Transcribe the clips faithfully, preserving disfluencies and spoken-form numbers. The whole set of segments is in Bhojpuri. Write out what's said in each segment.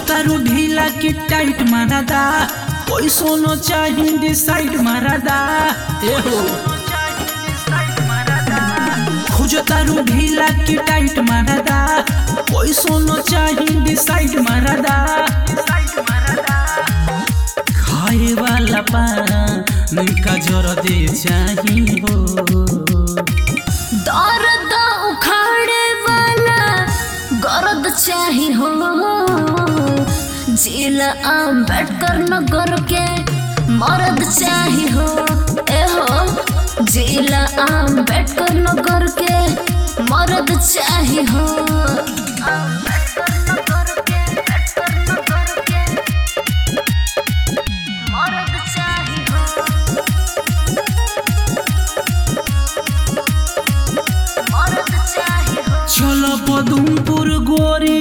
खोजतारू ढीला की टाइट मारदा कोई सोनो चाहिए डिसाइड मारदा ए हो खोजतारू ढीला की टाइट मारदा कोई सोनो चाहिए डिसाइड मारदा खाए वाला पान का जोर दे चाहिए हो दर्द उखाड़े वाला गरद चाही हो जिला अम्बेडकर नगर के मर्द चाही हो ए हो जिला अम्बेडकर नगर के मर्द चाही हो अम्बेडकर नगर के मर्द चाही हो मर्द चाही हो चलो पदुमपुर गोरी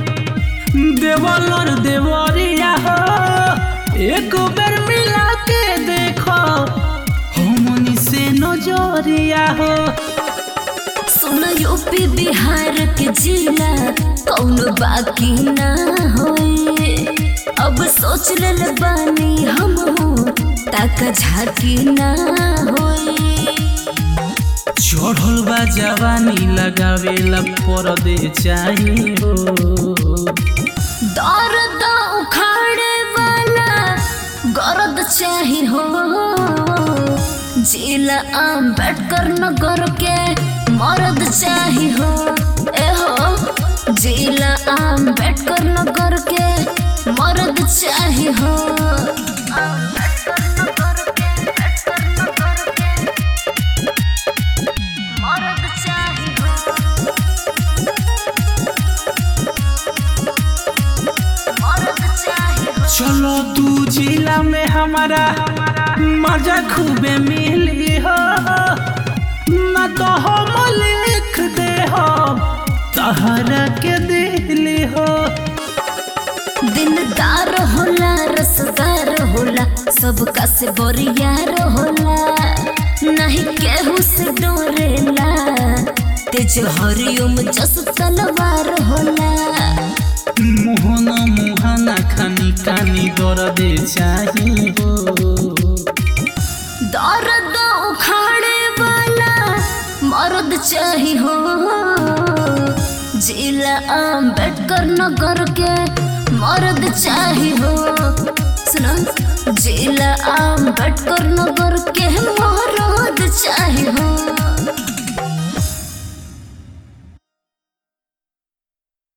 देवलर देवरिया हो एक बेर मिला के देखो हमनी से नजरिया हो सुन यूपी बिहार के जिला कौन बाकी ना होए अब सोच लेल बानी हम ताका झाकी ना होए चढ़ल बा जवानी लगावेला परदे चाहिए हो दर्द उखाड़े वाला गरद चाही हो जिला अम्बेडकर नगर के मर्द चाही हो ए हो जिला अम्बेडकर नगर के मर्द चाही हो अम्बेडकर नगर के नगर के मर्द चाही हो मर्द चाही हो चलो तू जिला में हमारा मजा खूबे मिली हो ना तो हम लिख दे हो तहरा के दिली हो दिलदार होला रसदार होला सबका से बोरियार होला नहीं केहू से डोरेला तेज हरिओम जस तलवार होला मोहना मोहना खानी कानी दर्दे चाहिए हो दर्द उखाड़े वाला मर्द चाही हो जिला अम्बेडकर नगर के मर्द चाही हो सुनो जिला अम्बेडकर नगर के मर्द चाही हो।